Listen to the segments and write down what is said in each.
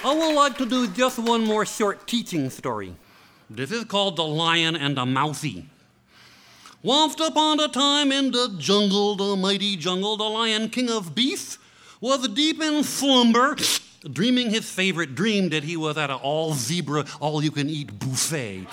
I would like to do just one more short teaching story. This is called The Lion and the Mousey. Once upon a time in the jungle, the mighty jungle, the lion, king of beasts, was deep in slumber, dreaming his favorite dream that he was at an all-zebra, all-you-can-eat buffet.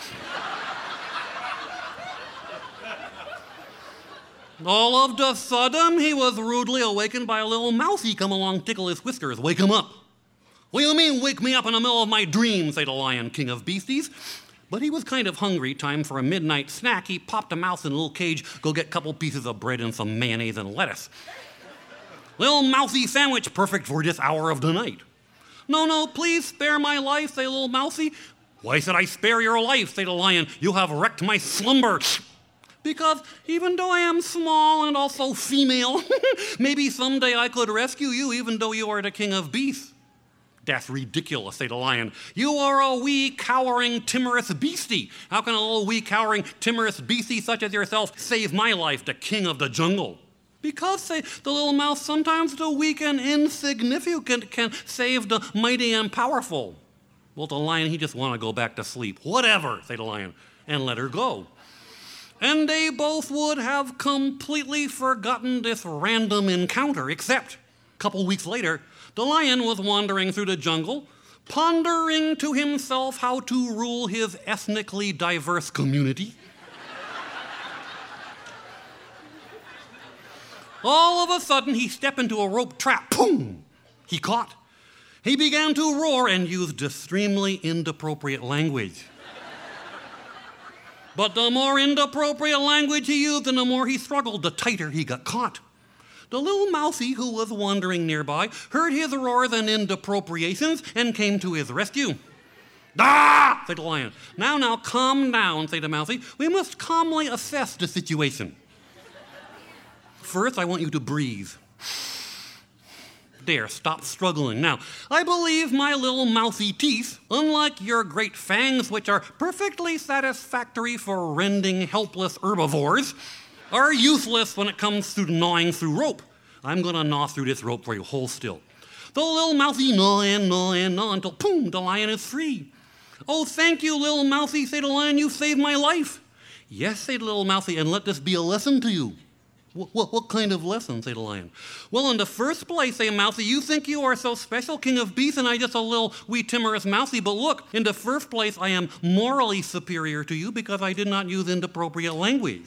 All of a sudden, he was rudely awakened by a little mousey come along, tickle his whiskers, wake him up. What do you mean, wake me up in the middle of my dream, say the lion, king of beasties. But he was kind of hungry, time for a midnight snack. He popped a mouse in a little cage, go get a couple pieces of bread and some mayonnaise and lettuce. Little mousey sandwich, perfect for this hour of the night. No, please spare my life, say little mousey. Why should I spare your life, say the lion, you have wrecked my slumber. Because even though I am small and also female, maybe someday I could rescue you even though you are the king of beasts. That's ridiculous, say the lion. You are a wee, cowering, timorous beastie. How can a little wee, cowering, timorous beastie such as yourself save my life, the king of the jungle? Because, say the little mouse, sometimes the weak and insignificant can save the mighty and powerful. Well, the lion, he just want to go back to sleep. Whatever, say the lion, and let her go. And they both would have completely forgotten this random encounter, except a couple weeks later, the lion was wandering through the jungle, pondering to himself how to rule his ethnically diverse community. All of a sudden, he stepped into a rope trap. Boom! He caught. He began to roar and used extremely inappropriate language. But the more inappropriate language he used and the more he struggled, the tighter he got caught. The little mousey who was wandering nearby heard his roars and inappropriations and came to his rescue. Ah! Said the lion. Now, calm down, said the mousey. We must calmly assess the situation. First, I want you to breathe. There, stop struggling. Now, I believe my little mousey teeth, unlike your great fangs, which are perfectly satisfactory for rending helpless herbivores, are useless when it comes to gnawing through rope. I'm going to gnaw through this rope for you. Hold still. The little mousey gnaw until, boom, the lion is free. Oh, thank you, little mousey, say the lion, you saved my life. Yes, say the little mousey, and let this be a lesson to you. What kind of lesson, say the lion? Well, in the first place, say mousey, you think you are so special, king of beasts, and I just a little wee timorous mousey, but look, in the first place, I am morally superior to you because I did not use inappropriate language.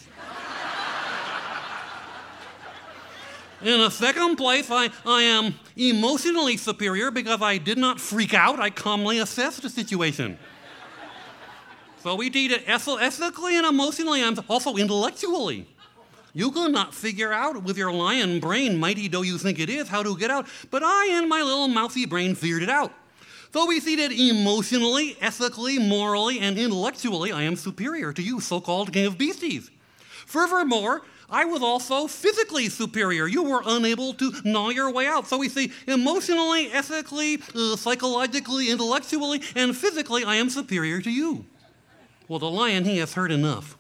In the second place, I am emotionally superior because I did not freak out. I calmly assessed the situation. So we did it ethically and emotionally and also intellectually. You could not figure out with your lion brain, mighty though you think it is, how to get out. But I and my little mousey brain figured it out. So we see that emotionally, ethically, morally, and intellectually, I am superior to you, so-called king of beasties. Furthermore, I was also physically superior. You were unable to gnaw your way out. So we see emotionally, ethically, psychologically, intellectually, and physically, I am superior to you. Well, the lion, he has heard enough.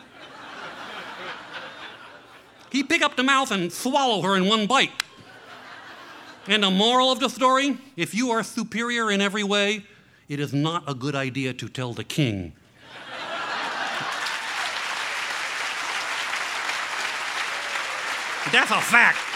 He picked up the mouse and swallowed her in one bite. And the moral of the story, if you are superior in every way, it is not a good idea to tell the king. That's a fact.